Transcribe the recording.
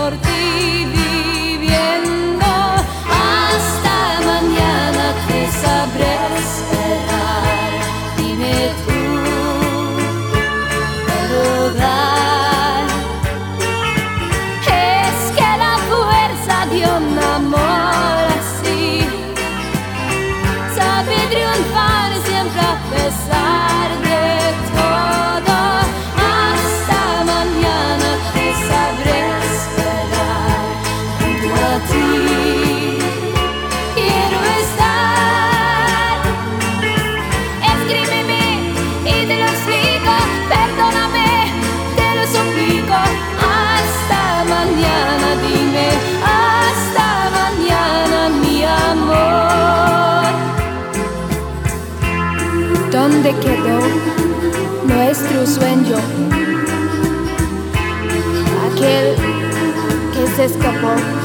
por ti viviendo. Hasta mañana te sabré esperar. Dime tú, ¿verdad? Es que la fuerza de un amor así sabe triunfar siempre a pesar de todo. Hasta mañana te sabré esperar junto a ti. Quiero estar. Escríbeme y te lo explico. Perdóname, te lo suplico. Hasta mañana, dime. Hasta mañana, mi amor. ¿Dónde quedó nuestro sueño? Aquel que se escapó.